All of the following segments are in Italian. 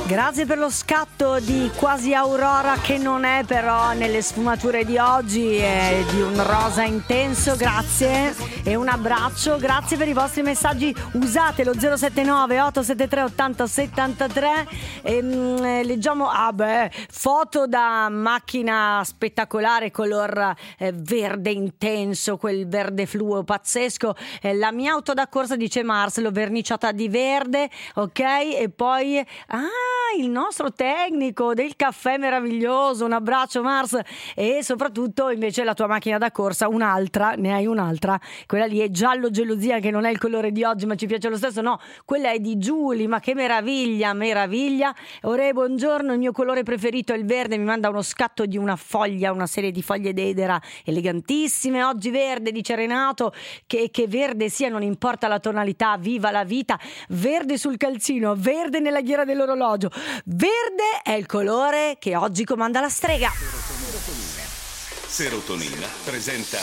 Grazie per lo scatto di quasi aurora, che non è però nelle sfumature di oggi, è di un rosa intenso. Grazie e un abbraccio. Grazie per i vostri messaggi. Usate lo 079 873 80 73. Leggiamo foto da macchina spettacolare color verde intenso, quel verde fluo pazzesco. La mia auto da corsa, dice Mars, l'ho verniciata di verde, ok? E poi il nostro tecnico del caffè meraviglioso, un abbraccio Mars. E soprattutto invece la tua macchina da corsa, un'altra, ne hai un'altra, quella lì è giallo gelosia, che non è il colore di oggi ma ci piace lo stesso. No, quella è di Giulia, ma che meraviglia. Ore, buongiorno, il mio colore preferito è il verde. Mi manda uno scatto di una foglia, una serie di foglie d'edera elegantissime. Oggi verde, dice Renato, che verde sia, non importa la tonalità, viva la vita. Verde sul calzino, verde nella ghiera dell'orologio. Verde è il colore che oggi comanda la strega. Serotonina presenta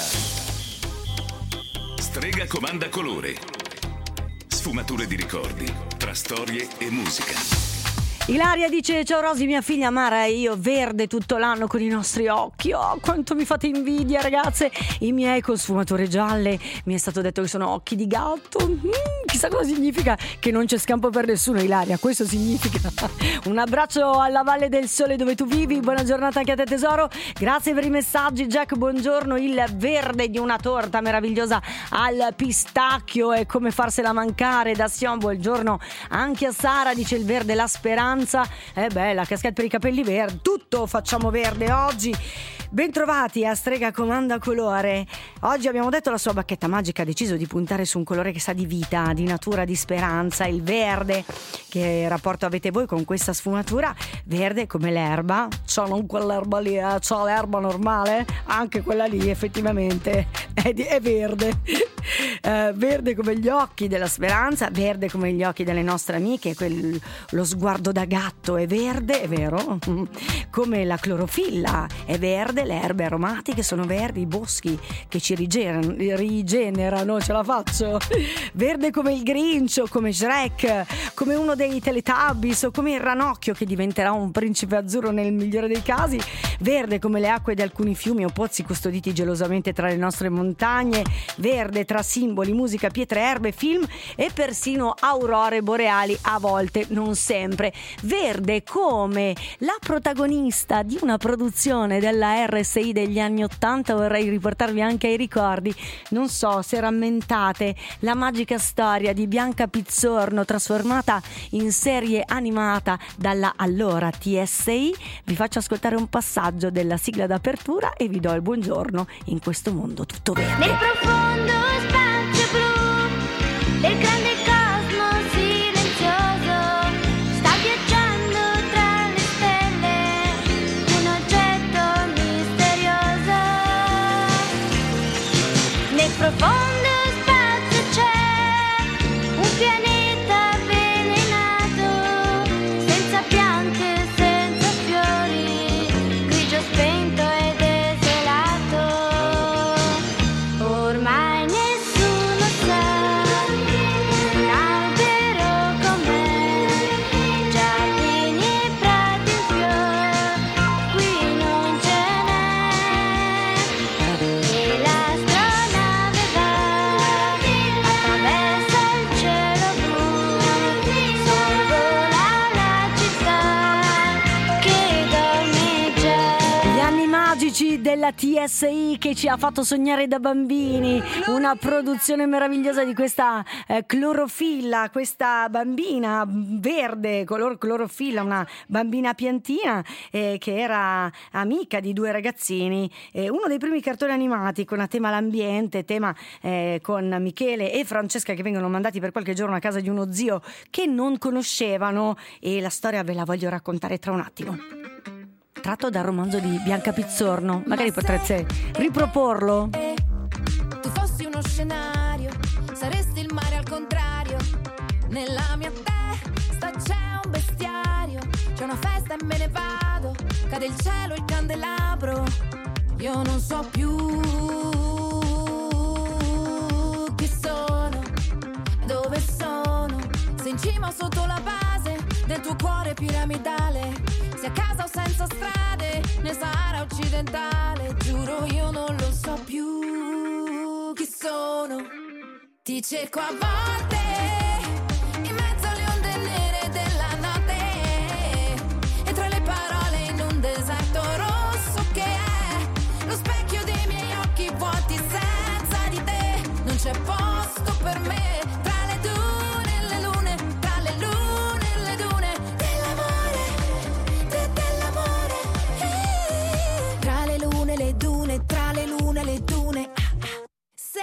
Strega comanda colore. Sfumature di ricordi tra storie e musica. Ilaria dice: ciao Rosy, mia figlia Mara e io verde tutto l'anno con i nostri occhi. Oh, quanto mi fate invidia, ragazze. I miei con sfumature gialle. Mi è stato detto che sono occhi di gatto. Chissà cosa significa, che non c'è scampo per nessuno, Ilaria. Questo significa. Un abbraccio alla Valle del Sole dove tu vivi. Buona giornata anche a te, tesoro. Grazie per i messaggi. Jack, buongiorno. Il verde di una torta meravigliosa al pistacchio è come farsela mancare. Da Sion, buongiorno anche a Sara. Dice: il verde, la speranza. La casquette per i capelli verdi, tutto facciamo verde oggi. Bentrovati a Strega Comanda Colore. Oggi abbiamo detto la sua bacchetta magica ha deciso di puntare su un colore che sa di vita, di natura, di speranza, il verde. Che rapporto avete voi con questa sfumatura? Verde come l'erba, c'ho non quell'erba lì, c'ho l'erba normale, anche quella lì effettivamente è verde. Verde come gli occhi della speranza, verde come gli occhi delle nostre amiche, lo sguardo da gatto è verde, è vero, come la clorofilla è verde, le erbe aromatiche sono verdi, i boschi che ci rigenerano, ce la faccio, verde come il Grinch, come Shrek, come uno dei Teletubbies o come il ranocchio che diventerà un principe azzurro nel migliore dei casi, verde come le acque di alcuni fiumi o pozzi custoditi gelosamente tra le nostre montagne, verde tra simboli, musica, pietre, erbe, film e persino aurore boreali, a volte, non sempre. Verde come la protagonista di una produzione della RSI degli anni 80, vorrei riportarvi anche ai ricordi, non so se rammentate la magica storia di Bianca Pizzorno trasformata in serie animata dalla allora TSI. Vi faccio ascoltare un passaggio della sigla d'apertura e vi do il buongiorno in questo mondo tutto verde. Nel profondo spazio blu del grande cosmo silenzioso sta viaggiando tra le stelle un oggetto misterioso. Nel profondo spazio c'è un pianeta avvelenato, senza piante, senza fiori, grigio spento e desolato. Ormai nessuno sa un albero com'è, giardini e prati in fior, qui non ce n'è. E l'astronave va, attraversa il cielo blu, sorvola la città che dorme già. Gli anni magici della TSI che ci ha fatto sognare da bambini, una produzione meravigliosa di questa clorofilla, questa bambina verde color clorofilla, una bambina piantina che era amica di due ragazzini, uno dei primi cartoni animati con a tema l'ambiente, tema con Michele e Francesca che vengono mandati per qualche giorno a casa di uno zio che non conoscevano, e la storia ve la voglio raccontare tra un attimo. Tratto dal romanzo di Bianca Pizzorno, magari potreste riproporlo. Tu fossi uno scenario, saresti il mare al contrario. Nella mia testa c'è un bestiario, c'è una festa e me ne vado, cade il cielo, il candelabro. Io non so più chi sono, dove sono, se in cima o sotto la base del tuo cuore stile piramidale, sia a casa o senza strade, nel Sahara occidentale. Giuro io non lo so più chi sono. Ti cerco a volte in mezzo alle onde nere della notte, e tra le parole in un deserto rosso che è lo specchio dei miei occhi vuoti. Senza di te non c'è posto per me. Tra le dune e le lune, tra le lune e le dune dell'amore, dell'amore. Tra le lune e le dune, tra le lune e le dune. Se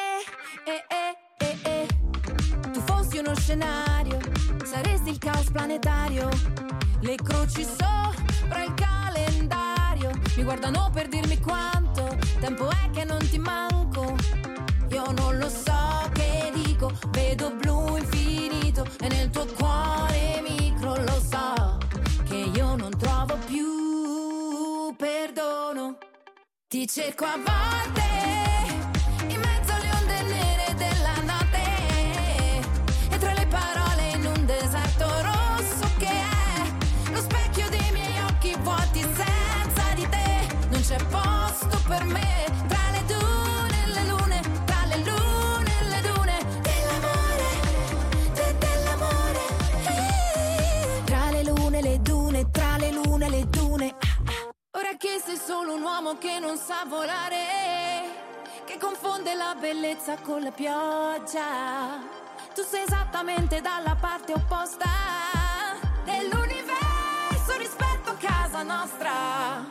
tu fossi uno scenario, saresti il caos planetario. Le croci sopra il calendario mi guardano per dirmi quanto tempo è che non ti manco. Io non lo so che dico, vedo blu infinito e nel tuo cuore micro lo so che io non trovo più perdono. Ti cerco a volte in mezzo alle onde nere della notte, e tra le parole in un deserto rosso che è lo specchio dei miei occhi vuoti. Senza di te non c'è posto per me. Tra le dune e le lune, tra le lune e le dune dell'amore, dell'amore. Tra le lune e le dune, tra le lune e le dune. Ora che sei solo un uomo che non sa volare, che confonde la bellezza con la pioggia, tu sei esattamente dalla parte opposta dell'universo rispetto a casa nostra.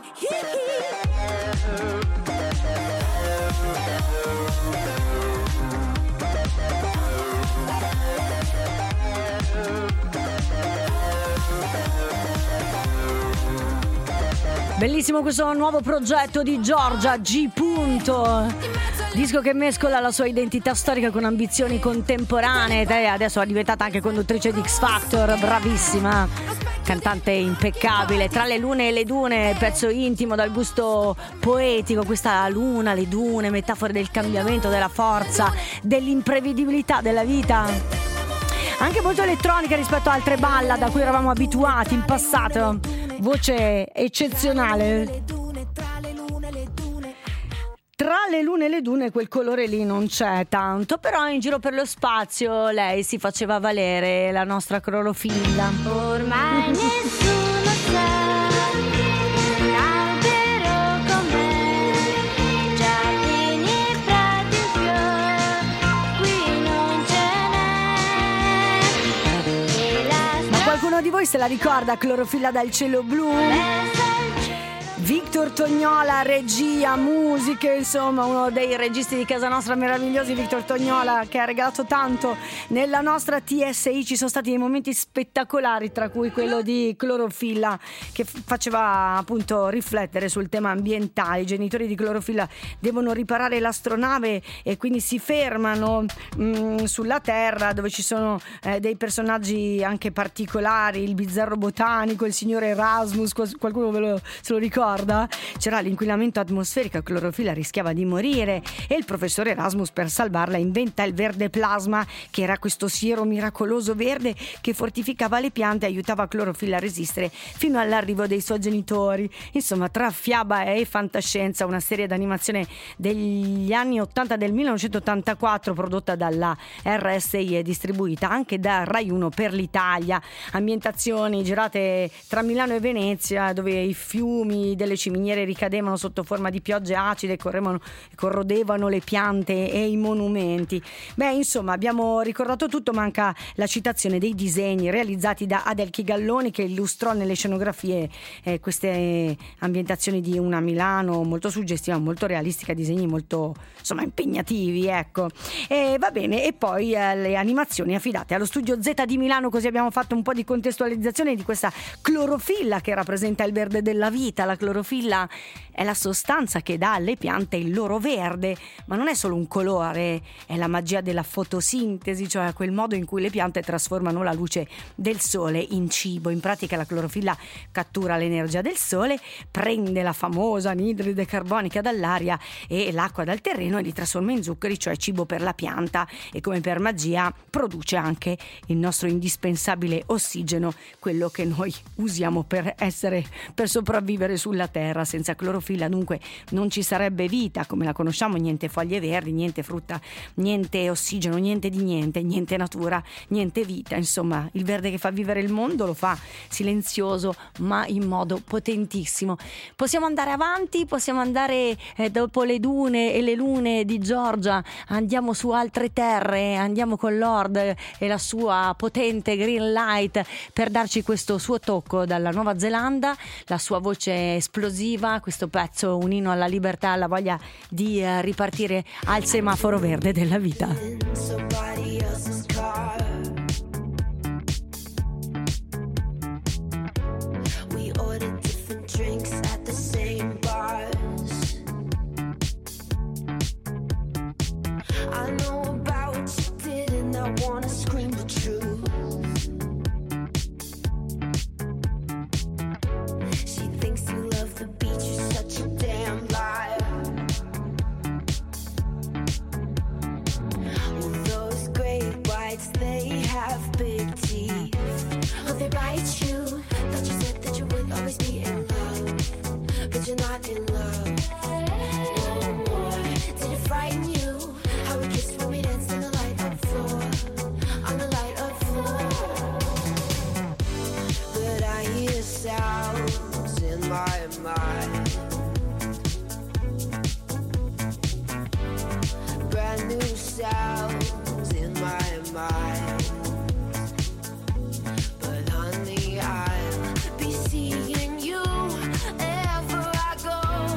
Bellissimo questo nuovo progetto di Giorgia G. Disco che mescola la sua identità storica con ambizioni contemporanee. Adesso è diventata anche conduttrice di X Factor, bravissima, cantante impeccabile. Tra le lune e le dune, pezzo intimo dal gusto poetico. Questa luna, le dune, metafore del cambiamento, della forza, dell'imprevedibilità della vita. Anche molto elettronica rispetto a altre ballad a cui eravamo abituati in passato. Voce eccezionale. Tra le lune e le dune quel colore lì non c'è tanto, però in giro per lo spazio lei si faceva valere, la nostra clorofilla. Ormai nessuno sa un albero com'è, giardini e prati in fior, qui non ce n'è. E la Ma qualcuno di voi se la ricorda Clorofilla dal cielo blu? Victor Tognola, regia, musiche, insomma uno dei registi di casa nostra meravigliosi, Victor Tognola, che ha regalato tanto nella nostra TSI. Ci sono stati dei momenti spettacolari, tra cui quello di Clorofilla, che faceva appunto riflettere sul tema ambientale. I genitori di Clorofilla devono riparare l'astronave e quindi si fermano sulla Terra, dove ci sono dei personaggi anche particolari, il bizzarro botanico, il signore Erasmus. Qualcuno se lo ricorda? C'era l'inquinamento atmosferico, Clorofilla rischiava di morire e il professore Erasmus, per salvarla, inventa il verde plasma, che era questo siero miracoloso verde che fortificava le piante e aiutava Clorofilla a resistere fino all'arrivo dei suoi genitori. Insomma, tra fiaba e fantascienza, una serie d'animazione degli anni 80, del 1984, prodotta dalla RSI e distribuita anche da Rai 1 per l'Italia. Ambientazioni girate tra Milano e Venezia, dove i fiumi delle ciminiere ricadevano sotto forma di piogge acide e corrodevano le piante e i monumenti. Beh, insomma, abbiamo ricordato tutto, manca la citazione dei disegni realizzati da Adelchi Galloni, che illustrò nelle scenografie queste ambientazioni di una Milano molto suggestiva, molto realistica, disegni molto, insomma, impegnativi, ecco. E va bene, e poi le animazioni affidate allo studio Z di Milano, così abbiamo fatto un po' di contestualizzazione di questa clorofilla che rappresenta il verde della vita, la clorofilla clorofilla è la sostanza che dà alle piante il loro verde, ma non è solo un colore, è la magia della fotosintesi, cioè quel modo in cui le piante trasformano la luce del sole in cibo. In pratica la clorofilla cattura l'energia del sole, prende la famosa anidride carbonica dall'aria e l'acqua dal terreno e li trasforma in zuccheri, cioè cibo per la pianta, e come per magia produce anche il nostro indispensabile ossigeno, quello che noi usiamo per sopravvivere sulla terra. Senza clorofilla dunque non ci sarebbe vita come la conosciamo, niente foglie verdi, niente frutta, niente ossigeno, niente di niente, niente natura, niente vita. Insomma, il verde che fa vivere il mondo lo fa silenzioso ma in modo potentissimo. Possiamo andare avanti, possiamo andare dopo le dune e le lune di Giorgia, andiamo su altre terre, andiamo con Lord e la sua potente Green Light per darci questo suo tocco dalla Nuova Zelanda, la sua voce esplosiva, questo pezzo, un inno alla libertà, alla voglia di ripartire al semaforo verde della vita. I know about what you did and I wanna scream the truth. She thinks you love the beach, you're such a damn liar. Well, those great whites, they have big teeth. Oh, they bite you. Thought you said that you would always be in love, but you're not in love. No more. Did it frighten you? Sounds in my mind, brand new sounds in my mind. But honey, I'll be seeing you wherever I go.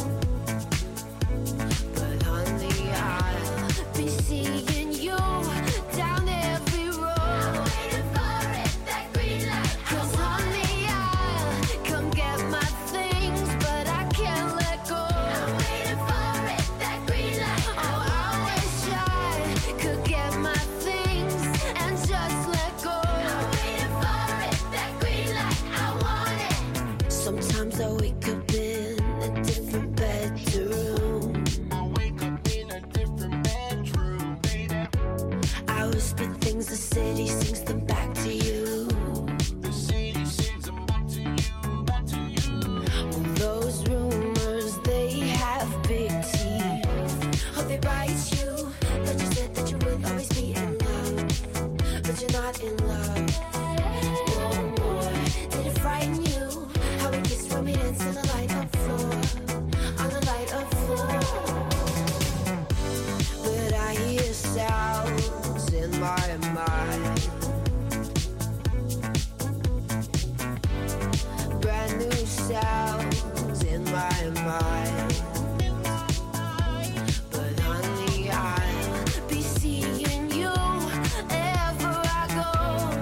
But honey, I'll be seeing you down every road. I'm waiting for it, that green light. 'Cause honey, come get my things, but I can't let go. I'm waiting for it, that green light. Oh, I wish I could get my things and just let go. I'm waiting for it, that green light. I want it. Sometimes I wake up in a different bedroom. I wake up in a different bedroom, baby. I whisper things, the city sings them back to you. The city sings them back to you, back to you. Well, those rumors, they have big teeth. Oh, they bite you. Thought you said that you would always be in love, but you're not in love. No more. Did it frighten you? How we kissed when we danced on the light up floor, on the light up floor. But I hear sounds in my mind, brand new sounds in my mind. But honey, I'll be seeing you wherever I go.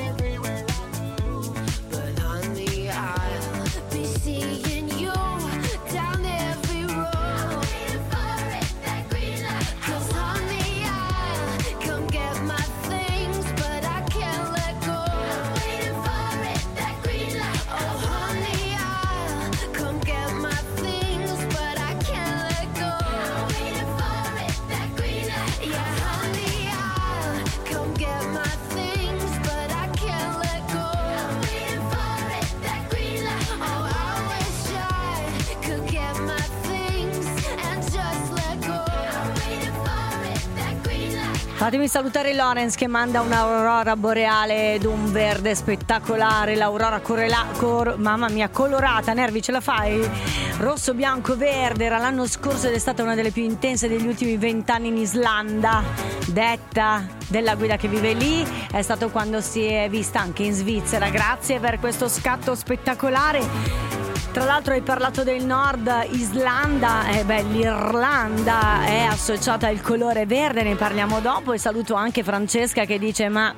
But honey, I'll be seeing you down every road. I'm waiting for it, that green light. 'Cause honey, I'll come get my things, but I can't let go. I'm waiting for it, that green light. Oh, honey, I'll come get my things, but I can't let go. I'm waiting for it, that green light. Yeah, honey, I'll come get my things, but I can't let go. I'm waiting for it, that green light. Oh, I wish I could get my things and just let go. I'm waiting for it, that green light. Fatemi salutare Lorenz che manda un'aurora boreale ed un verde spettacolare, l'aurora mamma mia, colorata. Nervi, ce la fai? Rosso, bianco, verde, era l'anno scorso ed è stata una delle più intense degli ultimi 20 anni in Islanda. Detta della guida che vive lì, è stato quando si è vista anche in Svizzera. Grazie per questo scatto spettacolare. Tra l'altro hai parlato del Nord Islanda, l'Irlanda è associata al colore verde, ne parliamo dopo. E saluto anche Francesca che dice: ma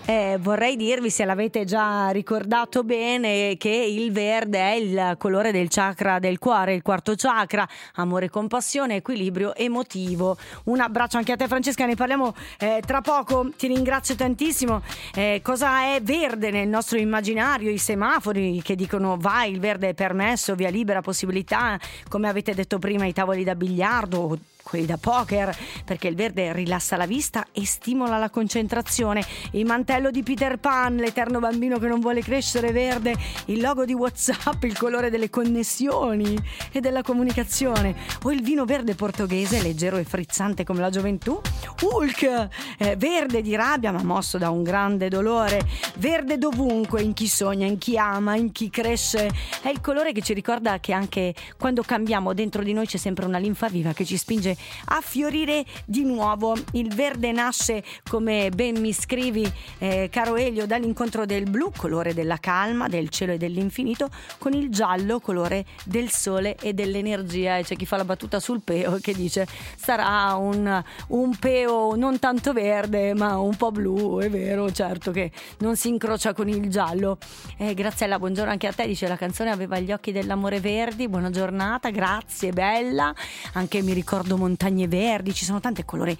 Vorrei dirvi, se l'avete già ricordato bene, che il verde è il colore del chakra del cuore, il quarto chakra, amore, compassione, equilibrio emotivo. Un abbraccio anche a te, Francesca, ne parliamo tra poco. Ti ringrazio tantissimo. Cosa è verde nel nostro immaginario? I semafori che dicono vai, il verde è permesso, via libera, possibilità, come avete detto prima, i tavoli da biliardo, quelli da poker, perché il verde rilassa la vista e stimola la concentrazione. Il mantello di Peter Pan, l'eterno bambino che non vuole crescere, verde. Il logo di WhatsApp, il colore delle connessioni e della comunicazione. O il vino verde portoghese, leggero e frizzante come la gioventù. Hulk, verde di rabbia ma mosso da un grande dolore. Verde dovunque, in chi sogna, in chi ama, in chi cresce. È il colore che ci ricorda che anche quando cambiamo dentro di noi c'è sempre una linfa viva che ci spinge a fiorire di nuovo. Il verde nasce, come ben mi scrivi, caro Elio, dall'incontro del blu, colore della calma, del cielo e dell'infinito, con il giallo, colore del sole e dell'energia. E c'è chi fa la battuta sul peo che dice sarà un peo non tanto verde ma un po' blu. È vero, certo che non si incrocia con il giallo. Graziella, buongiorno anche a te, dice la canzone aveva gli occhi dell'amore verdi. Buona giornata, grazie, bella. Anche mi ricordo montagne verdi, ci sono tante colori,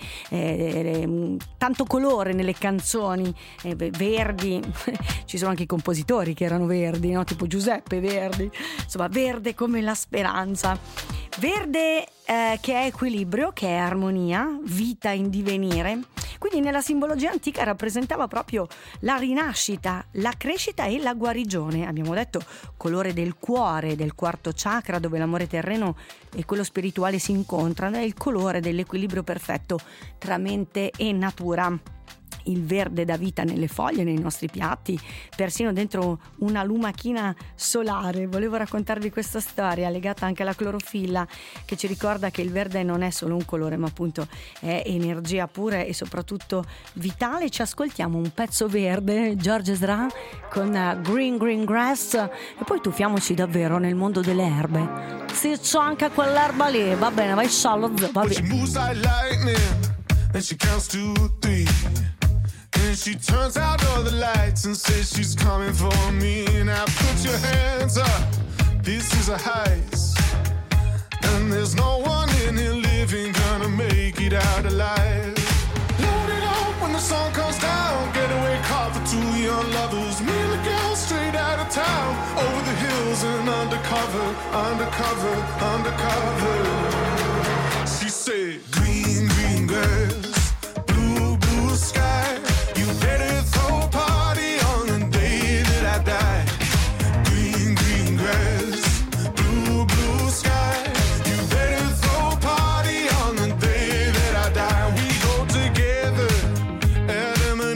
tanto colore nelle canzoni verdi. Ci sono anche i compositori che erano verdi, no? Tipo Giuseppe Verdi. Insomma, verde come la speranza, verde che è equilibrio, che è armonia, vita in divenire. Quindi nella simbologia antica rappresentava proprio la rinascita, la crescita e la guarigione. Abbiamo detto colore del cuore, del quarto chakra, dove l'amore terreno e quello spirituale si incontrano, è il colore dell'equilibrio perfetto tra mente e natura. Il verde dà vita nelle foglie, nei nostri piatti, persino dentro una lumachina solare. Volevo raccontarvi questa storia legata anche alla clorofilla, che ci ricorda che il verde non è solo un colore ma appunto è energia pura e soprattutto vitale. Ci ascoltiamo un pezzo verde, George Ezra con Green Green Grass, e poi tuffiamoci davvero nel mondo delle erbe. Sì, c'ho anche quell'erba lì, va bene, vai sciallo, va But she bene. moves like lightning, and she counts to 3. And she turns out all the lights and says she's coming for me. Now put your hands up, this is a heist. And there's no one in here living gonna make it out alive. Load it up when the sun comes down, getaway car for two young lovers. Me and the girl straight out of town, over the hills and undercover, undercover, undercover. She said, green, green grass, blue, blue sky. You better throw a party on the day that I die. Green, green grass, blue, blue sky. You better throw a party on the day that I die. We go together, Adam and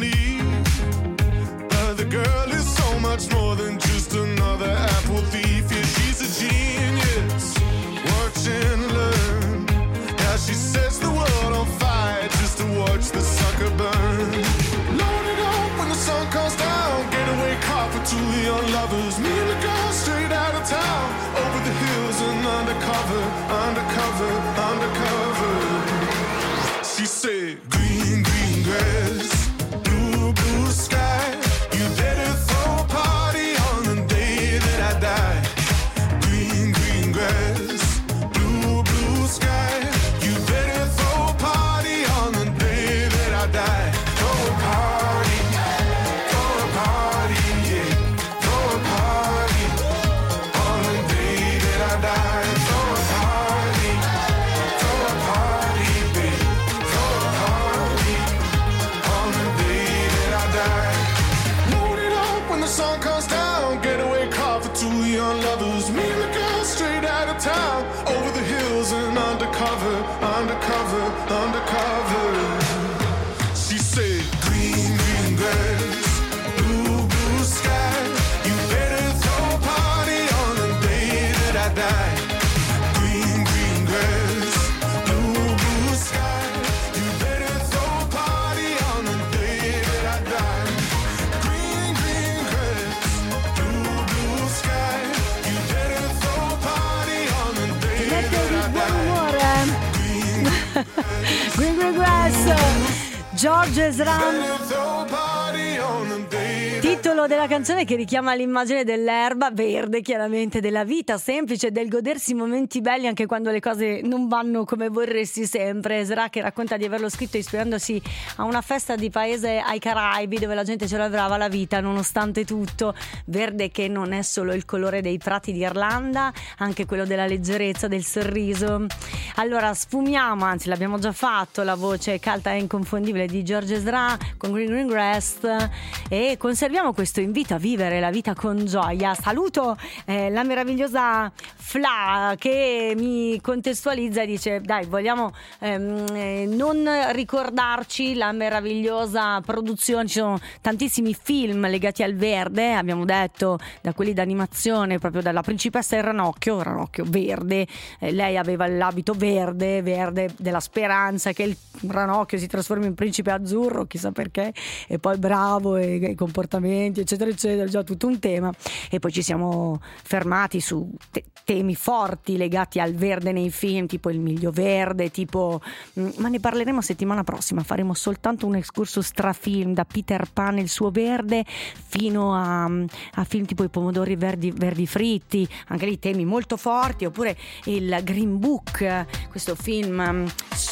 Eve. The girl is so much more than just another apple thief. Yeah, she's a genius. Watch and learn. How she sets the world on fire just to watch the sucker burn. When the sun comes down, getaway car for two young lovers. Me and the girl straight out of town, over the hills and undercover, undercover, undercover. She said, green, green grass, blue, blue sky. You better throw a party on the day that I die. Green, green grass, blue, blue sky. You better throw a party on the day that I die. Throw a party. Lovers, me and the girl straight out of town, over the hills and undercover, undercover, undercover. She said, green, green grass, blue, blue sky. You better throw a party on the day that I die. Green, green grass, blue, blue sky. You better throw a party on the day that I die. Green, green grass, blue, blue sky. Green Green Grass, George Ezra. titolo della canzone che richiama l'immagine dell'erba verde, chiaramente, della vita semplice, del godersi momenti belli anche quando le cose non vanno come vorresti sempre. Ezra che racconta di averlo scritto ispirandosi a una festa di paese ai Caraibi dove la gente celebrava la vita nonostante tutto. Verde che non è solo il colore dei prati d'Irlanda, anche quello della leggerezza, del sorriso. Allora sfumiamo, anzi l'abbiamo già fatto, la voce calda e inconfondibile di George Ezra con Green Grass, e conserviamo questo invito a vivere la vita con gioia. Saluto la meravigliosa Fla che mi contestualizza e dice: dai, vogliamo non ricordarci la meravigliosa produzione. Ci sono tantissimi film legati al verde, abbiamo detto, da quelli d'animazione, proprio dalla principessa e il ranocchio verde, lei aveva l'abito verde della speranza che il ranocchio si trasformi in principe azzurro, chissà perché, e poi bravo e i comportamenti eccetera eccetera, già tutto un tema. E poi ci siamo fermati su temi forti legati al verde nei film, tipo il miglio verde, tipo ma ne parleremo settimana prossima, faremo soltanto un excursus tra film, da Peter Pan e il suo verde fino a film tipo i pomodori verdi fritti, anche lì temi molto forti. Oppure il Green Book, questo film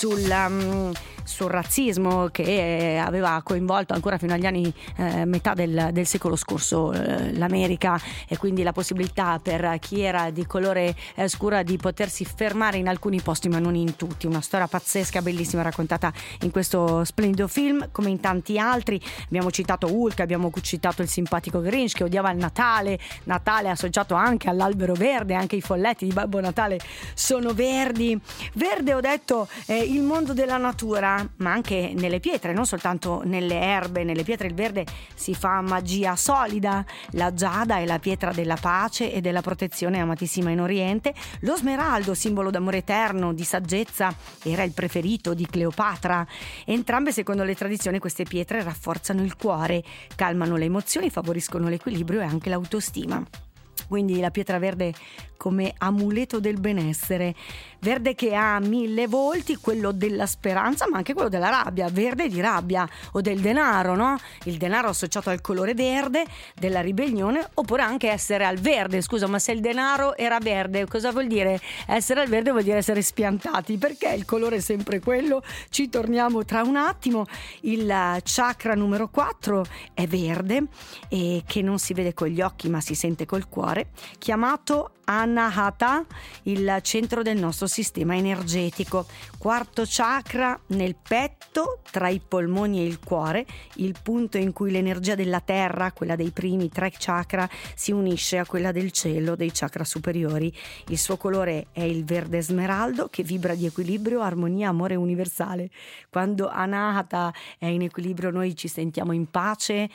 sul razzismo che aveva coinvolto ancora fino agli anni metà del secolo scorso l'America, e quindi la possibilità per chi era di colore scura di potersi fermare in alcuni posti ma non in tutti. Una storia pazzesca, bellissima, raccontata in questo splendido film, come in tanti altri. Abbiamo citato Hulk, abbiamo citato il simpatico Grinch che odiava il Natale associato anche all'albero verde, anche i folletti di Babbo Natale sono verdi. Verde, ho detto, il mondo della natura, ma anche nelle pietre, non soltanto nelle erbe. Nelle pietre il verde si fa magia solida. La giada è la pietra della pace e della protezione, amatissima in Oriente. Lo smeraldo, simbolo d'amore eterno, di saggezza, era il preferito di Cleopatra. Entrambe, secondo le tradizioni, queste pietre rafforzano il cuore, calmano le emozioni, favoriscono l'equilibrio e anche l'autostima. Quindi la pietra verde come amuleto del benessere. Verde che ha 1000 volti, quello della speranza ma anche quello della rabbia, verde di rabbia, o del denaro, no? Il denaro associato al colore verde della ribellione, oppure anche essere al verde. Scusa, ma se il denaro era verde, cosa vuol dire? Essere al verde vuol dire essere spiantati, perché il colore è sempre quello. Ci torniamo tra un attimo. Il chakra numero 4 è verde, e che non si vede con gli occhi ma si sente col cuore, chiamato Anahata, il centro del nostro sistema energetico. Quarto chakra nel petto, tra i polmoni e il cuore, il punto in cui l'energia della terra, quella dei primi 3 chakra, si unisce a quella del cielo, dei chakra superiori. Il suo colore è il verde smeraldo, che vibra di equilibrio, armonia, amore universale. Quando Anahata è in equilibrio noi ci sentiamo in pace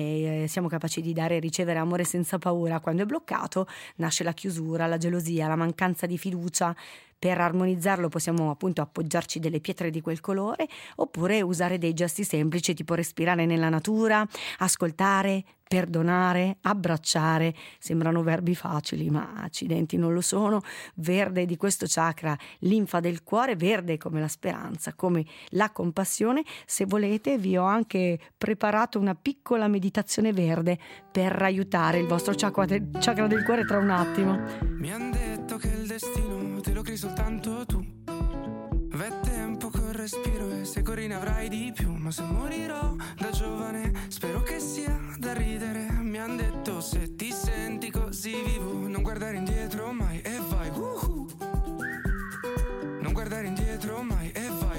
e siamo capaci di dare e ricevere amore senza paura. Quando è bloccato nasce la chiusura, la gelosia, la mancanza di fiducia. Per armonizzarlo possiamo appunto appoggiarci delle pietre di quel colore, oppure usare dei gesti semplici, tipo respirare nella natura, ascoltare, perdonare, abbracciare. Sembrano verbi facili, ma accidenti non lo sono. Verde di questo chakra, linfa del cuore, verde come la speranza, come la compassione. Se volete vi ho anche preparato una piccola meditazione verde per aiutare il vostro chakra del cuore tra un attimo. Mi han detto che il destino te lo crei soltanto tu. V'è tempo col respiro e se corri ne avrai di più. Ma se morirò da giovane spero che sia da ridere. Mi han detto se ti senti così vivo non guardare indietro mai e vai non guardare indietro mai e vai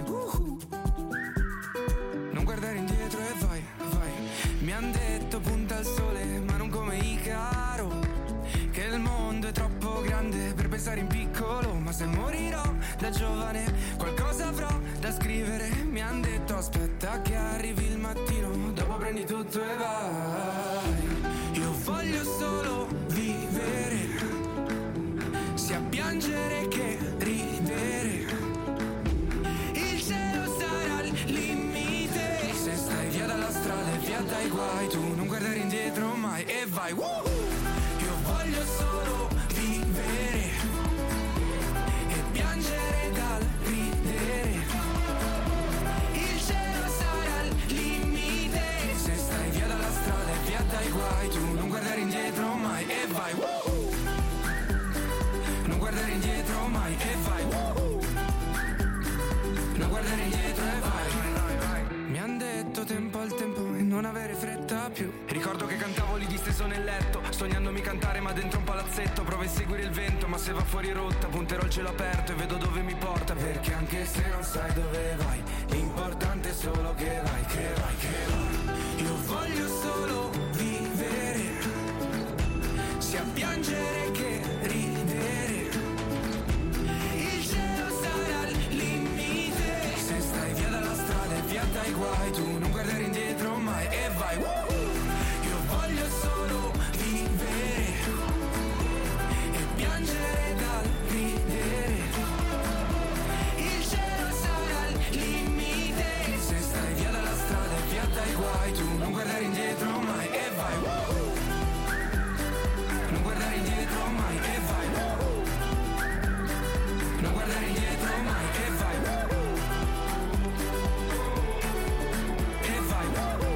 non guardare indietro e vai. Mi han detto punta al sole ma non come Icaro, che il mondo è troppo grande per pensare in piccolo. Ma se morirò da giovane qualcosa avrò da scrivere. Mi han detto aspetta che arrivi il mattino, dopo prendi tutto e vai. Io voglio solo vivere, sia piangere che ridere. Il cielo sarà il limite, se stai via dalla strada e via dai guai, tu non guardare indietro mai e vai. Io voglio solo vivere e piangere dal ridere. Il cielo sarà il limite, se stai via dalla strada e via dai guai, vai, non guardare indietro mai e vai, non guardare indietro e vai. Mi han detto tempo al tempo e non avere fretta più. Ricordo che cantavo lì disteso nel letto, sognandomi cantare ma dentro un palazzetto. Provo a seguire il vento ma se va fuori rotta punterò il cielo aperto e vedo dove mi porta. Perché anche se non sai dove vai, l'importante è solo che vai, che vai, che vai. Io voglio solo vivere, sia piangere che ridere. Il cielo sarà il limite, se stai via dalla strada e via dai guai. Tu non guardare indietro mai e vai. Io voglio solo vivere e piangere dal ridere. Il cielo sarà il limite, se stai via dalla strada e via dai guai. Tu non guardare indietro mai e vai. Non guardare indietro mai e vai. Non guardare indietro mai e vai. E vai.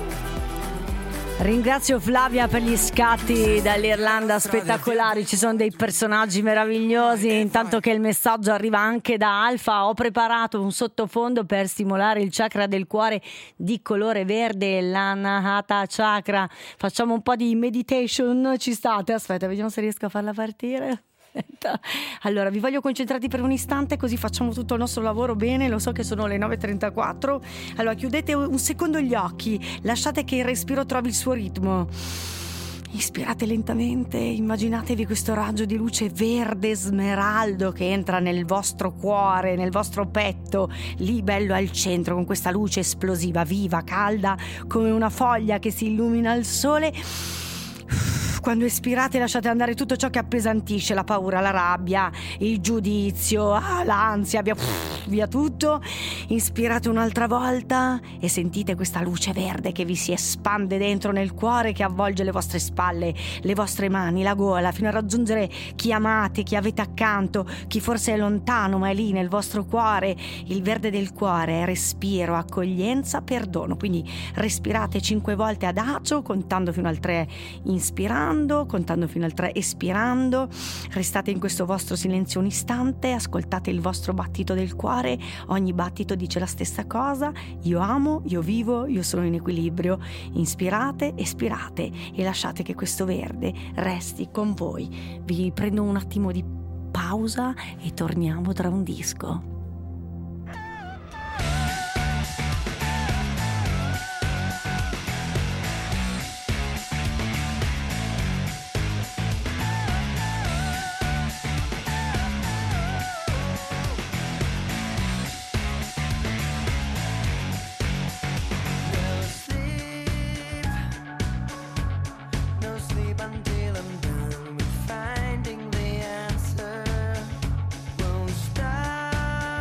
Ringrazio Flavia per gli scatti dall'Irlanda spettacolari, ci sono dei personaggi meravigliosi. Intanto che il messaggio arriva anche da Alfa, ho preparato un sottofondo per stimolare il chakra del cuore di colore verde, l'Anahata Chakra. Facciamo un po' di meditation, ci state? Aspetta, vediamo se riesco a farla partire. Allora, vi voglio concentrati per un istante, così facciamo tutto il nostro lavoro bene. Lo so che sono le 9:34. Allora, chiudete un secondo gli occhi, lasciate che il respiro trovi il suo ritmo. Ispirate lentamente, immaginatevi questo raggio di luce verde smeraldo che entra nel vostro cuore, nel vostro petto, lì bello al centro, con questa luce esplosiva, viva, calda, come una foglia che si illumina al sole. Quando espirate lasciate andare tutto ciò che appesantisce, la paura, la rabbia, il giudizio, l'ansia, via tutto. Inspirate un'altra volta e sentite questa luce verde che vi si espande dentro nel cuore, che avvolge le vostre spalle, le vostre mani, la gola, fino a raggiungere chi amate, chi avete accanto, chi forse è lontano ma è lì nel vostro cuore. Il verde del cuore è respiro, accoglienza, perdono. Quindi respirate 5 volte adagio, contando fino al 3 inspirando, contando fino al 3 espirando. Restate in questo vostro silenzio un istante, ascoltate il vostro battito del cuore. Ogni battito dice la stessa cosa: io amo, io vivo, io sono in equilibrio. Inspirate, espirate e lasciate che questo verde resti con voi. Vi prendo un attimo di pausa e torniamo tra un disco. Until I'm done with finding the answer. Won't stop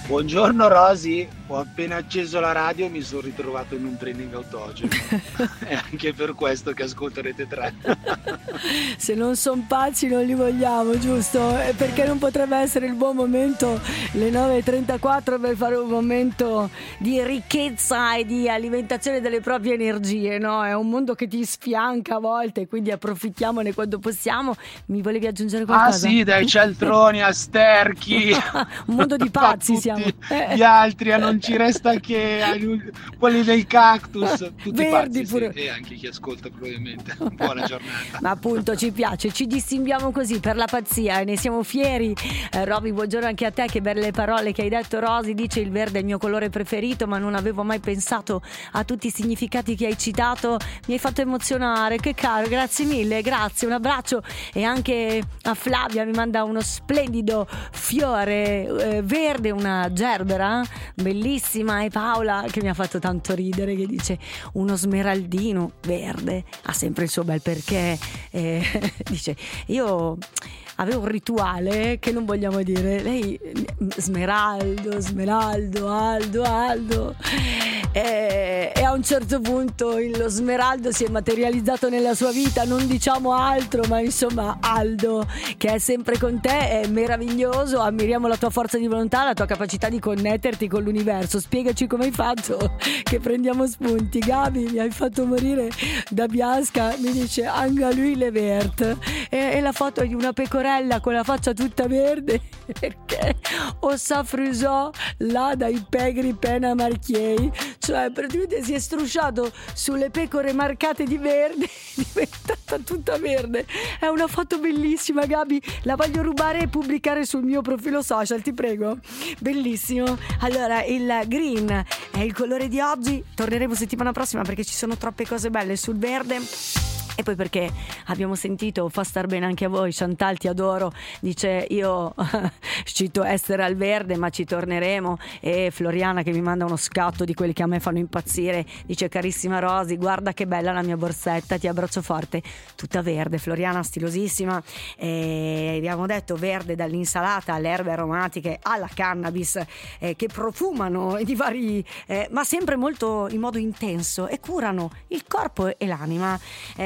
Buongiorno Rosy, ho appena acceso la radio e mi sono ritrovato in un training autogeno. È anche per questo che ascolto Rete 3. Se non sono pazzi non li vogliamo, giusto? E perché non potrebbe essere il buon momento, le 9.34, per fare un momento di ricchezza e di alimentazione delle proprie energie, no? È un mondo che ti sfianca a volte, quindi approfittiamone quando possiamo. Mi volevi aggiungere qualcosa? Ah sì, dai cialtroni a sterchi. Un mondo di pazzi siamo. Gli altri non ci resta che quelli dei cactus, tutti Verdi pazzi, pure. sì, e anche chi ascolta probabilmente. Buona giornata. Ma appunto ci piace, ci distinguiamo così per la pazzia e ne siamo fieri. Roby, buongiorno anche a te, che belle parole che hai detto. Rosy dice: il verde è il mio colore preferito, ma non avevo mai pensato a tutti i significati che hai citato. Mi hai fatto emozionare, che caro, grazie mille, grazie, un abbraccio. E anche a Flavia mi manda uno splendido fiore verde, una gerbera bellissima, e Paola che mi ha fatto tanto ridere, che dice uno smeraldino verde, ha sempre il suo bel perché. Dice: io avevo un rituale che non vogliamo dire, lei Smeraldo, Aldo, e a un certo punto lo smeraldo si è materializzato nella sua vita, non diciamo altro, ma insomma Aldo, che è sempre con te, è meraviglioso, ammiriamo la tua forza di volontà, la tua capacità di connetterti con l'universo. Spiegaci come hai fatto, che prendiamo spunti. Gabi, mi hai fatto morire da Biasca, mi dice Anga lui le vert, e la foto è di una pecorella con la faccia tutta verde perché o sa frusò là dai pegri pena marchiei, cioè praticamente si è strusciato sulle pecore marcate di verde, è diventata tutta verde. È una foto bellissima, Gabi, la voglio rubare e pubblicare sul mio profilo social, ti prego. Bellissimo. Allora, il green è il colore di oggi, torneremo settimana prossima perché ci sono troppe cose belle sul verde. E poi perché abbiamo sentito, fa star bene anche a voi, Chantal ti adoro, dice io cito Essere al verde ma ci torneremo. E Floriana che mi manda uno scatto di quelli che a me fanno impazzire, dice carissima Rosy, guarda che bella la mia borsetta, ti abbraccio forte, tutta verde. Floriana stilosissima. E abbiamo detto verde, dall'insalata alle erbe aromatiche alla cannabis, che profumano di vari ma sempre molto in modo intenso e curano il corpo e l'anima.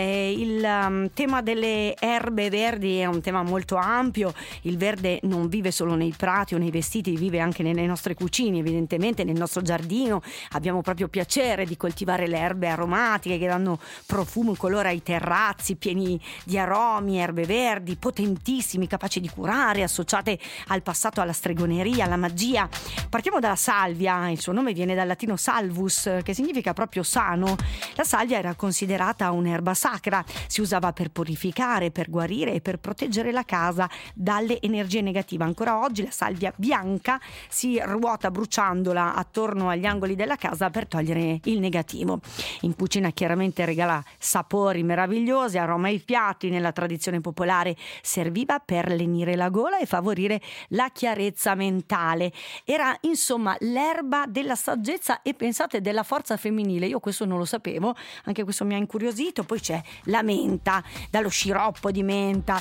Il tema delle erbe verdi è un tema molto ampio. Il verde non vive solo nei prati o nei vestiti, vive anche nelle nostre cucine, evidentemente nel nostro giardino. Abbiamo proprio piacere di coltivare le erbe aromatiche che danno profumo e colore ai terrazzi pieni di aromi, erbe verdi potentissimi, capaci di curare, associate al passato alla stregoneria, alla magia. Partiamo dalla salvia, il suo nome viene dal latino salvus, che significa proprio sano. La salvia era considerata un'erba sacra, si usava per purificare, per guarire e per proteggere la casa dalle energie negative. Ancora oggi la salvia bianca si ruota bruciandola attorno agli angoli della casa per togliere il negativo. In cucina chiaramente regala sapori meravigliosi, aroma ai piatti. Nella tradizione popolare serviva per lenire la gola e favorire la chiarezza mentale. Era insomma l'erba della saggezza e pensate della forza femminile. Io questo non lo sapevo, anche questo mi ha incuriosito. Poi c'è la menta, dallo sciroppo di menta,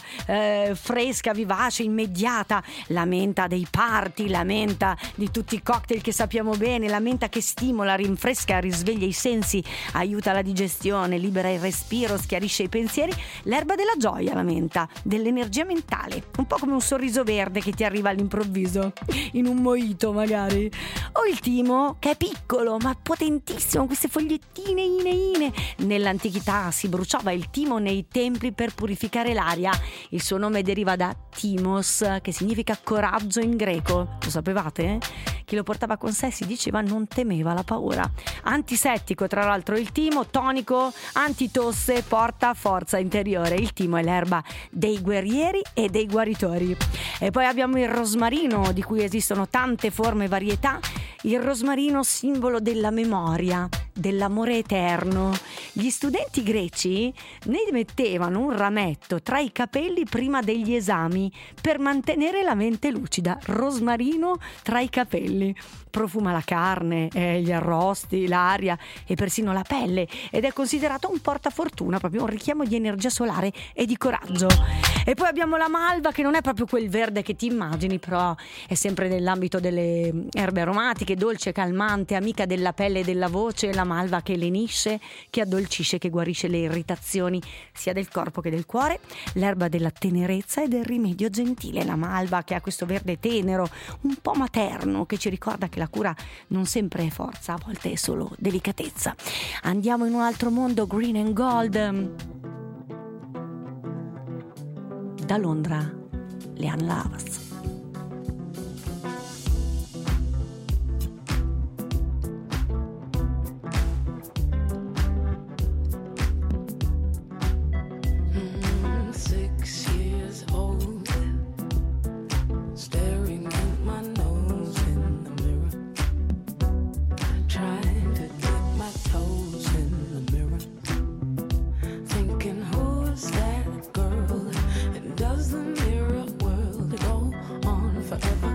fresca, vivace, immediata, la menta dei party, la menta di tutti i cocktail che sappiamo bene, la menta che stimola, rinfresca, risveglia i sensi, aiuta la digestione, libera il respiro, schiarisce i pensieri. L'erba della gioia, la menta, dell'energia mentale, un po' come un sorriso verde che ti arriva all'improvviso in un mojito magari. O il timo, che è piccolo ma potentissimo, queste fogliettine ine. Nell'antichità si bruciava il timo nei templi per purificare l'aria. Il suo nome deriva da timos, che significa coraggio in greco. Lo sapevate? Chi lo portava con sé si diceva non temeva la paura. Antisettico tra l'altro il timo, tonico, antitosse, porta forza interiore. Il timo è l'erba dei guerrieri e dei guaritori. E poi abbiamo il rosmarino, di cui esistono tante forme e varietà. Il rosmarino simbolo della memoria, dell'amore eterno. Gli studenti greci ne mettevano un rametto tra i capelli prima degli esami per mantenere la mente lucida. Rosmarino tra i capelli. Profuma la carne, gli arrosti, l'aria e persino la pelle, ed è considerato un portafortuna, proprio un richiamo di energia solare e di coraggio. E poi abbiamo la malva, che non è proprio quel verde che ti immagini, però è sempre nell'ambito delle erbe aromatiche, dolce, calmante, amica della pelle e della voce. La malva che lenisce, che addolcisce, che guarisce le irritazioni sia del corpo che del cuore. L'erba della tenerezza e del rimedio gentile. La malva che ha questo verde tenero, un po' materno, che ci ricorda che la cura non sempre è forza, a volte è solo delicatezza. Andiamo in un altro mondo, Green and Gold. Da Londra, Lianne La Havas. Does the mirror world go on forever?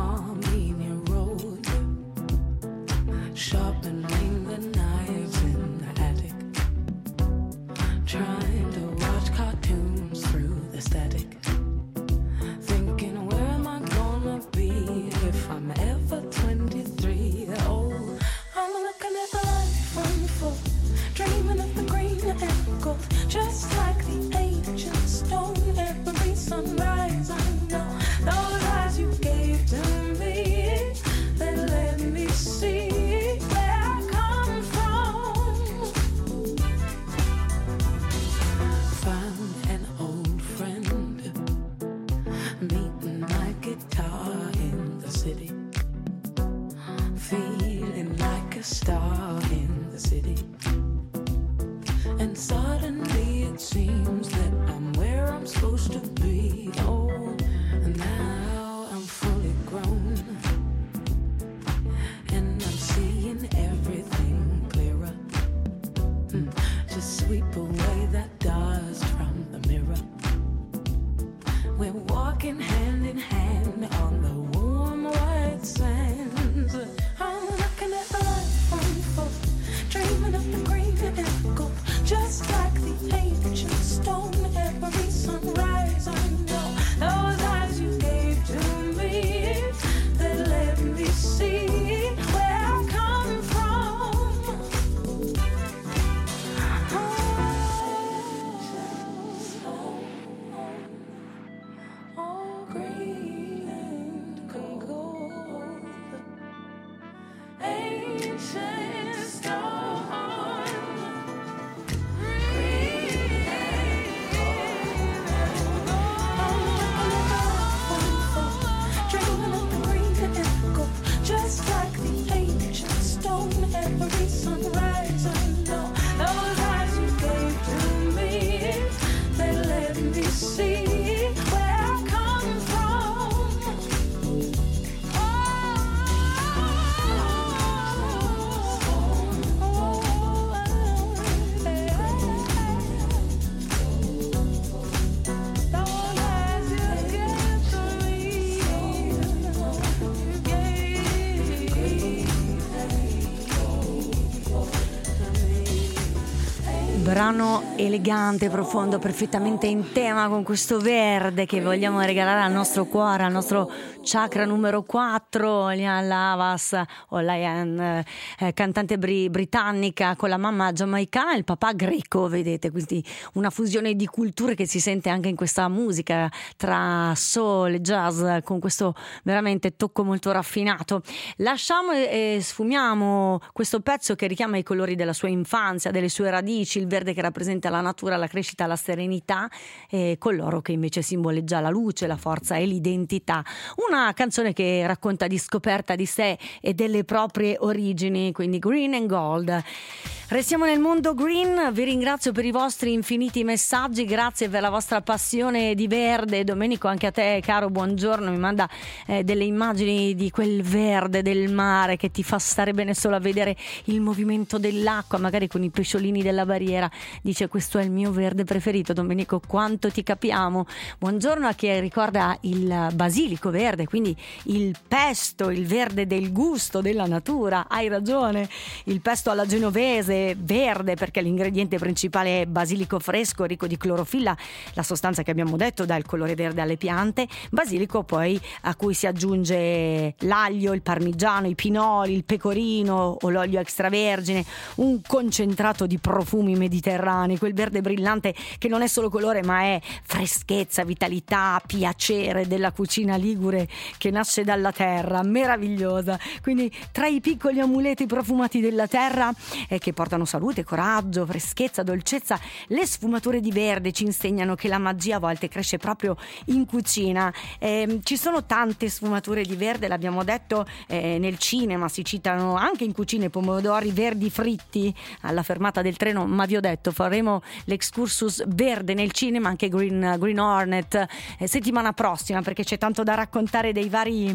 brano elegante, profondo, perfettamente in tema con questo verde che vogliamo regalare al nostro cuore, al nostro chakra numero 4, Lianne La Havas, o Lianne, cantante britannica con la mamma giamaicana e il papà greco, vedete, quindi una fusione di culture che si sente anche in questa musica tra soul e jazz, con questo veramente tocco molto raffinato. Lasciamo e sfumiamo questo pezzo che richiama i colori della sua infanzia, delle sue radici, il verde che rappresenta la natura, la crescita, la serenità, e con l'oro che invece simboleggia la luce, la forza e l'identità. Una canzone che racconta di scoperta di sé e delle proprie origini, quindi Green and Gold. Restiamo nel mondo green, vi ringrazio per i vostri infiniti messaggi, grazie per la vostra passione di verde. Domenico, anche a te caro, buongiorno, mi manda delle immagini di quel verde del mare che ti fa stare bene solo a vedere il movimento dell'acqua, magari con i pesciolini della barriera. Dice: questo è il mio verde preferito. Domenico, quanto ti capiamo. Buongiorno a chi ricorda il basilico verde, quindi il pesto, il verde del gusto, della natura. Hai ragione, il pesto alla genovese, colore verde, perché l'ingrediente principale è basilico fresco ricco di clorofilla, la sostanza che abbiamo detto dà il colore verde alle piante. Basilico poi a cui si aggiunge l'aglio, il parmigiano, i pinoli, il pecorino o l'olio extravergine, un concentrato di profumi mediterranei, quel verde brillante che non è solo colore ma è freschezza, vitalità, piacere della cucina ligure che nasce dalla terra, meravigliosa. Quindi tra i piccoli amuleti profumati della terra che portano salute, coraggio, freschezza, dolcezza, le sfumature di verde ci insegnano che la magia a volte cresce proprio in cucina. Ci sono tante sfumature di verde, l'abbiamo detto, nel cinema si citano anche in cucina i pomodori verdi fritti alla fermata del treno, ma vi ho detto faremo l'excursus verde nel cinema, anche Green Hornet settimana prossima, perché c'è tanto da raccontare dei vari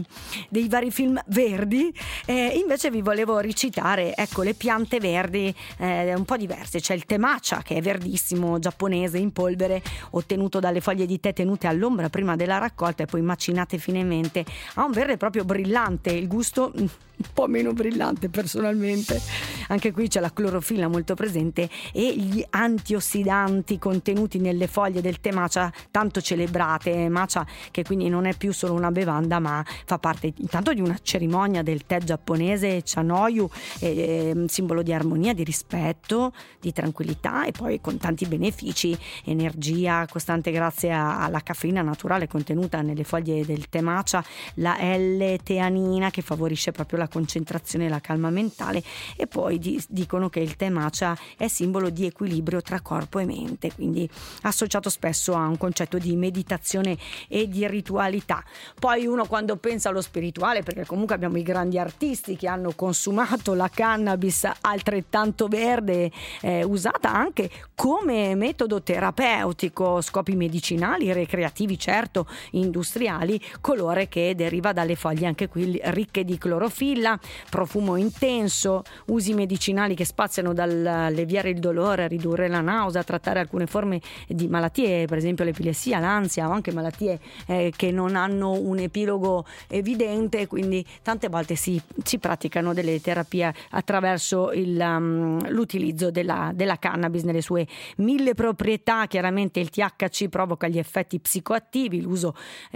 film verdi. Invece vi volevo recitare, ecco, le piante verdi un po' diverse. C'è il temacha, che è verdissimo, giapponese, in polvere, ottenuto dalle foglie di tè tenute all'ombra prima della raccolta e poi macinate finemente. Ha un verde proprio brillante, il gusto un po' meno brillante personalmente. Anche qui c'è la clorofilla molto presente e gli antiossidanti contenuti nelle foglie del tè matcha, tanto celebrate, matcha che quindi non è più solo una bevanda ma fa parte intanto di una cerimonia del tè giapponese, chanoyu, simbolo di armonia, di rispetto, di tranquillità, e poi con tanti benefici, energia costante grazie alla caffeina naturale contenuta nelle foglie del tè matcha, la L-teanina che favorisce proprio la concentrazione e la calma mentale, e poi dicono che il tè matcha è simbolo di equilibrio tra corpo e mente, quindi associato spesso a un concetto di meditazione e di ritualità. Poi uno quando pensa allo spirituale, perché comunque abbiamo i grandi artisti che hanno consumato la cannabis altrettanto verde, usata anche come metodo terapeutico, scopi medicinali, ricreativi, certo, industriali, colore che deriva dalle foglie anche qui ricche di clorofilla, profumo intenso, usi medicinali che spaziano dal alleviare il dolore, ridurre la nausea, trattare alcune forme di malattie, per esempio l'epilessia, l'ansia o anche malattie che non hanno un epilogo evidente, quindi tante volte si praticano delle terapie attraverso l'utilizzo della cannabis nelle sue 1000 proprietà. Chiaramente il THC provoca gli effetti psicoattivi, l'uso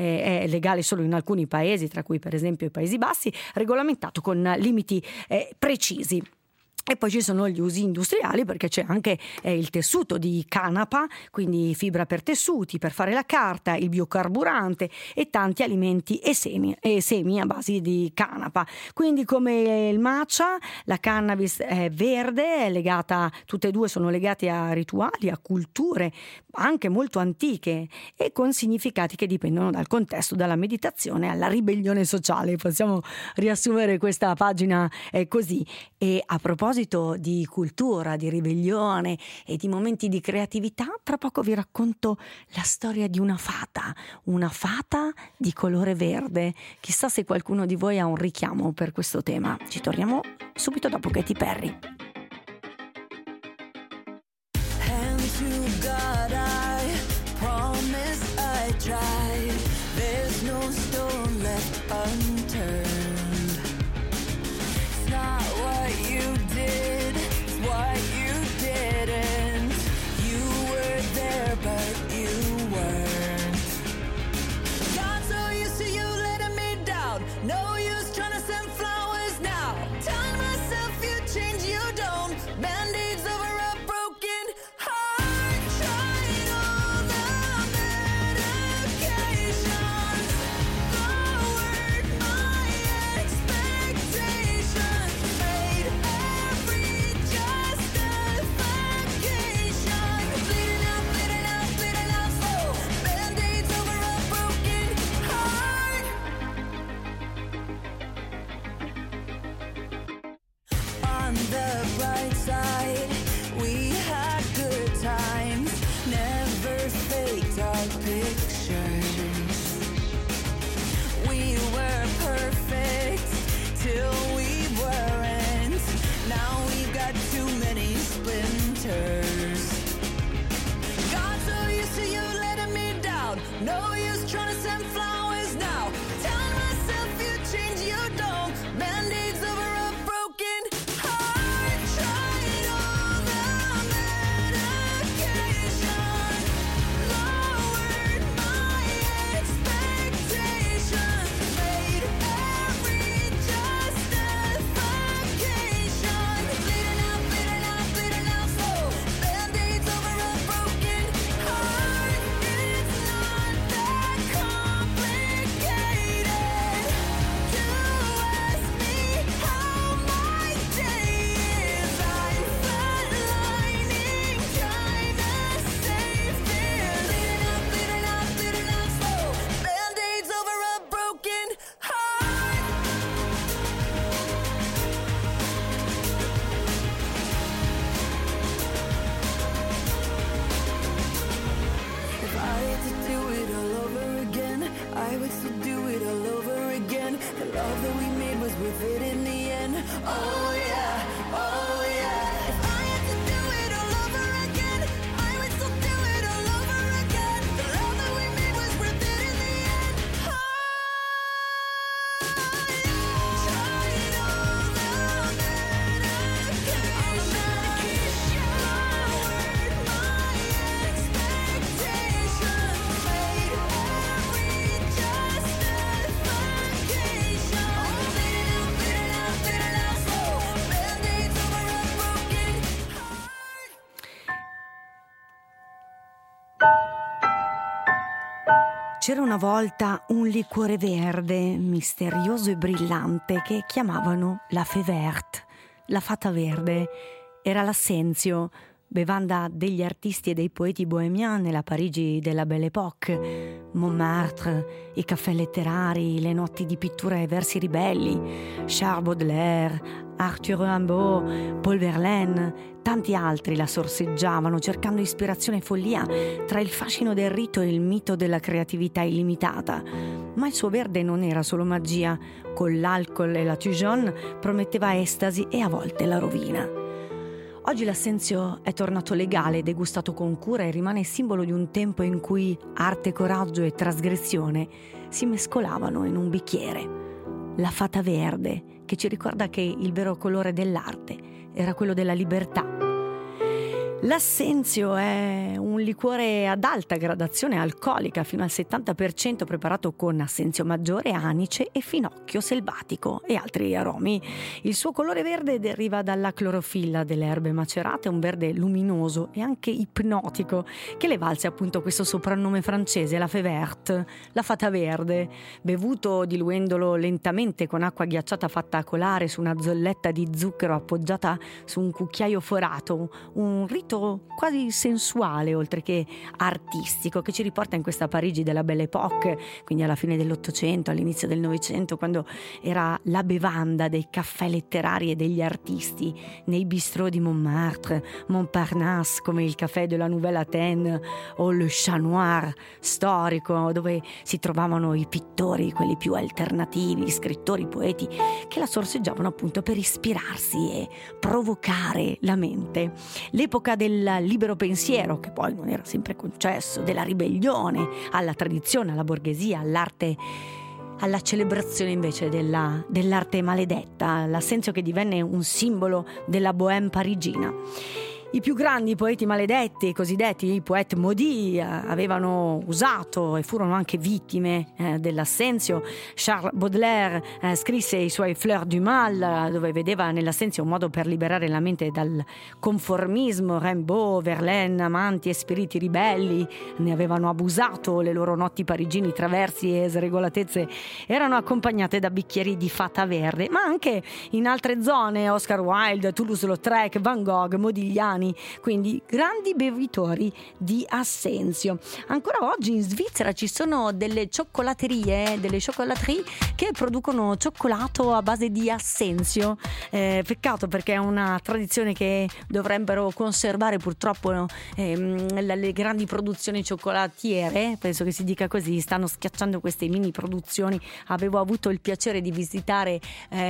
è legale solo in alcuni paesi, tra cui per esempio i Paesi Bassi, regolamentato con limiti precisi. E poi ci sono gli usi industriali, perché c'è anche il tessuto di canapa, quindi fibra per tessuti, per fare la carta, il biocarburante e tanti alimenti e semi a base di canapa. Quindi come il matcha, la cannabis è verde, è legata, tutte e due sono legate a rituali, a culture anche molto antiche e con significati che dipendono dal contesto, dalla meditazione alla ribellione sociale. Possiamo riassumere questa pagina così. E a proposito di cultura, di ribellione e di momenti di creatività, tra poco vi racconto la storia di una fata di colore verde. Chissà se qualcuno di voi ha un richiamo per questo tema. Ci torniamo subito dopo Katy Perry. Hand to God, I promise I tried. There's no stone left unturned. It's not what you did, it's what you didn't. You were there, but you weren't. Got so used to you letting me down. No use trying to send flowers now. Telling myself you change, you don't. Band-aids over a broken heart. Tried all the medications, lowered my expectations, made every justification. Bleeding out, bleeding out, bleeding out slow. Band-aids over a broken heart. On the bright side, we had good times, never faked our pictures. We were perfect till we weren't. Now we've got too many splinters. Got so used to you letting me down. No use trying to send flowers now. Telling myself you change, you don't. Band-aids over a broken heart. Tried C'era una volta un liquore verde, misterioso e brillante, che chiamavano la Fée Verte, la fata verde. Era l'assenzio, bevanda degli artisti e dei poeti bohemian nella Parigi della Belle Époque. Montmartre, i caffè letterari, le notti di pittura e versi ribelli, Charles Baudelaire, Arthur Rimbaud, Paul Verlaine, tanti altri la sorseggiavano cercando ispirazione e follia tra il fascino del rito e il mito della creatività illimitata. Ma il suo verde non era solo magia, con l'alcol e la Tujon prometteva estasi e a volte la rovina. Oggi l'assenzio è tornato legale, degustato con cura e rimane simbolo di un tempo in cui arte, coraggio e trasgressione si mescolavano in un bicchiere. La fata verde, che ci ricorda che il vero colore dell'arte era quello della libertà. L'assenzio è un liquore ad alta gradazione alcolica, fino al 70%, preparato con assenzio maggiore, anice e finocchio selvatico e altri aromi. Il suo colore verde deriva dalla clorofilla delle erbe macerate, un verde luminoso e anche ipnotico che le valse appunto questo soprannome francese, la Fée Verte, la fata verde. Bevuto diluendolo lentamente con acqua ghiacciata fatta colare su una zolletta di zucchero appoggiata su un cucchiaio forato, un rito quasi sensuale oltre che artistico che ci riporta in questa Parigi della Belle Époque, quindi alla fine dell'Ottocento, all'inizio del Novecento, quando era la bevanda dei caffè letterari e degli artisti nei bistrò di Montmartre, Montparnasse, come il caffè de la Nouvelle Athènes o le Chat Noir storico, dove si trovavano i pittori, quelli più alternativi, gli scrittori, i poeti che la sorseggiavano appunto per ispirarsi e provocare la mente. L'epoca del libero pensiero, che poi non era sempre concesso, della ribellione alla tradizione, alla borghesia, all'arte, alla celebrazione invece dell'arte maledetta, l'assenzio che divenne un simbolo della bohème parigina. I più grandi poeti maledetti, i cosiddetti poètes maudits, avevano usato e furono anche vittime dell'assenzio. Charles Baudelaire scrisse i suoi Fleurs du Mal, dove vedeva nell'assenzio un modo per liberare la mente dal conformismo. Rimbaud, Verlaine, amanti e spiriti ribelli, ne avevano abusato. Le loro notti parigini traversi e sregolatezze erano accompagnate da bicchieri di fata verde, ma anche in altre zone, Oscar Wilde, Toulouse-Lautrec, Van Gogh, Modigliani, quindi grandi bevitori di assenzio. Ancora oggi in Svizzera ci sono delle cioccolaterie, delle chocolaterie che producono cioccolato a base di assenzio. Peccato, perché è una tradizione che dovrebbero conservare purtroppo. Le grandi produzioni cioccolatiere, penso che si dica così, stanno schiacciando queste mini produzioni. Avevo avuto il piacere di visitare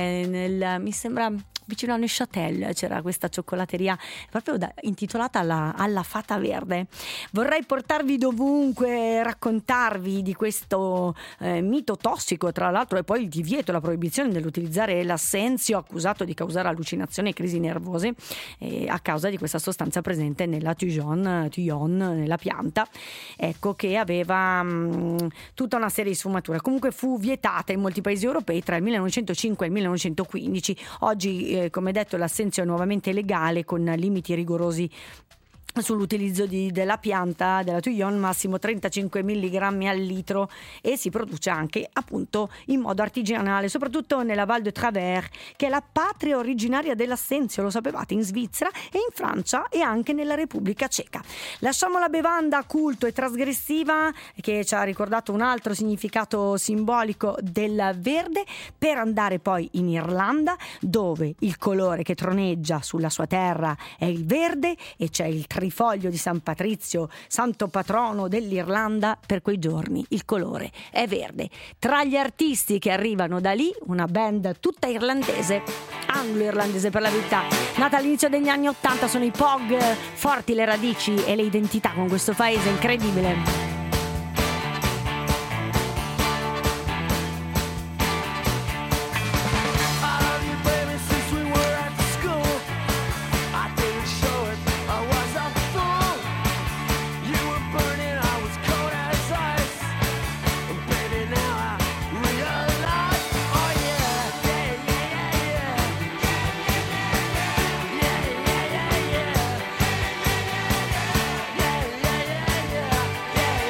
mi sembra vicino a Neuchâtel c'era questa cioccolateria proprio intitolata alla fata verde. Vorrei portarvi dovunque, raccontarvi di questo mito tossico, tra l'altro, e poi il divieto, la proibizione dell'utilizzare l'assenzio, accusato di causare allucinazioni e crisi nervose a causa di questa sostanza presente nella Tujon, nella pianta, ecco, che aveva tutta una serie di sfumature. Comunque fu vietata in molti paesi europei tra il 1905 e il 1915. Oggi come detto, l'assenzio è nuovamente legale con limiti rigorosi sull'utilizzo della pianta della Tujon, massimo 35 mg al litro, e si produce anche appunto in modo artigianale, soprattutto nella Val de Travers, che è la patria originaria dell'assenzio, lo sapevate, in Svizzera e in Francia e anche nella Repubblica Ceca. Lasciamo la bevanda culto e trasgressiva che ci ha ricordato un altro significato simbolico del verde, per andare poi in Irlanda, dove il colore che troneggia sulla sua terra è il verde e c'è il trifoglio di San Patrizio, santo patrono dell'Irlanda. Per quei giorni il colore è verde. Tra gli artisti che arrivano da lì, una band tutta irlandese, anglo-irlandese per la verità, nata all'inizio degli anni '80, sono i Pog, forti le radici e le identità con questo paese incredibile. Yeah.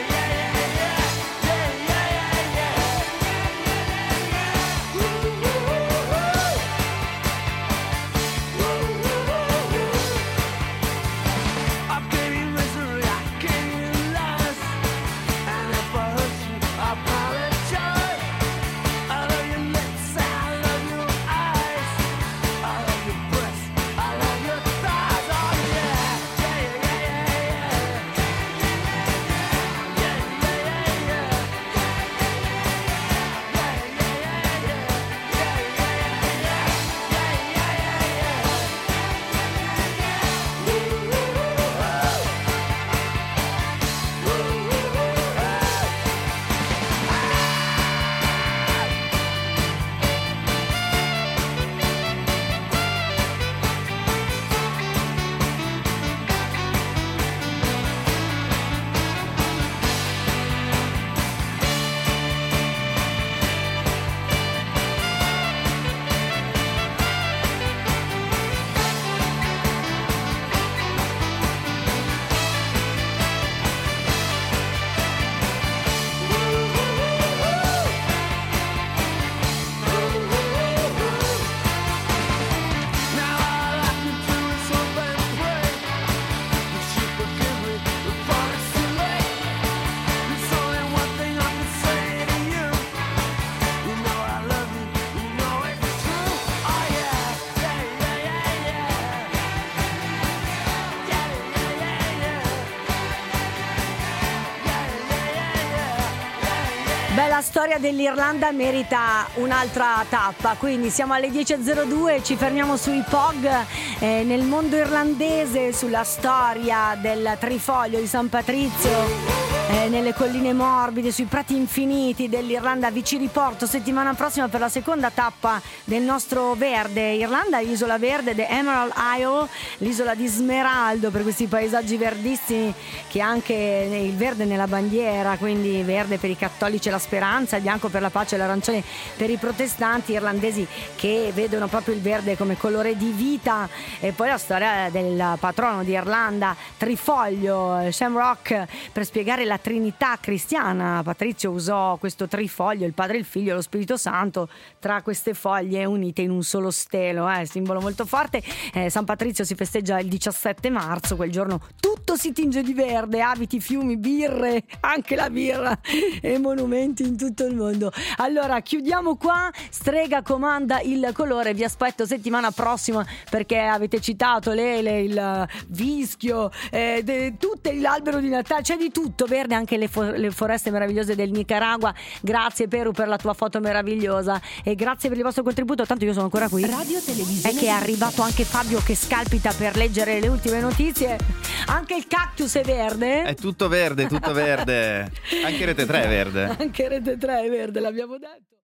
Beh, la storia dell'Irlanda merita un'altra tappa, quindi siamo alle 10.02, ci fermiamo sui POG, nel mondo irlandese, sulla storia del Trifoglio di San Patrizio, nelle colline morbide, sui prati infiniti dell'Irlanda. Vi ci riporto settimana prossima per la seconda tappa del nostro verde Irlanda, isola verde, The Emerald Isle, l'isola di Smeraldo, per questi paesaggi verdissimi che ha anche il verde nella bandiera, quindi verde per i cattolici e la speranza, il bianco per la pace e l'arancione per i protestanti, irlandesi che vedono proprio il verde come colore di vita. E poi la storia del patrono di Irlanda, Trifoglio, Shamrock, per spiegare la Trinità cristiana. Patrizio usò questo trifoglio, il Padre, il Figlio e lo Spirito Santo, tra queste foglie unite in un solo stelo, simbolo molto forte. San Patrizio si festeggia il 17 marzo, quel giorno tutto si tinge di verde, abiti, fiumi, birre, anche la birra, e monumenti in tutto il mondo. Allora chiudiamo qua, Strega comanda il colore, vi aspetto settimana prossima perché avete citato l'ele, il vischio, tutto l'albero di Natale, c'è di tutto verde, anche le foreste meravigliose del Nicaragua. Grazie Peru per la tua foto meravigliosa e grazie per il vostro contributo, tanto io sono ancora qui. Radio Televisione. È che è arrivato anche Fabio che scalpita per leggere le ultime notizie. Anche il cactus è verde. È tutto verde, tutto verde. Anche Rete 3 è verde. Anche Rete 3 è verde, l'abbiamo detto.